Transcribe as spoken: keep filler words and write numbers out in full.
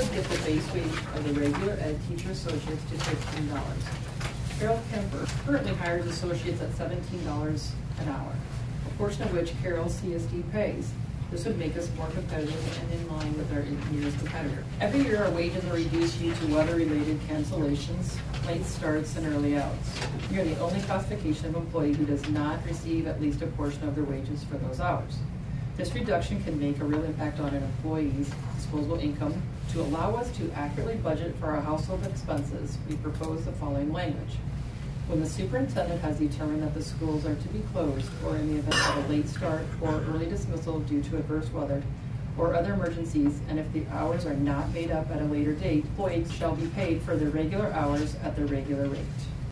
get the base wage of the regular ed teacher associates to fifteen dollars. Carroll Kemper currently hires associates at seventeen dollars an hour, a portion of which Carroll C S D pays. This would make us more competitive and in line with our nearest competitor. Every year, our wages are reduced due to weather-related cancellations, late starts, and early outs. We are the only classification of employee who does not receive at least a portion of their wages for those hours. This reduction can make a real impact on an employee's disposable income. To allow us to accurately budget for our household expenses, we propose the following language. When the superintendent has determined that the schools are to be closed, or in the event of a late start or early dismissal due to adverse weather or other emergencies, and if the hours are not made up at a later date, employees shall be paid for their regular hours at their regular rate.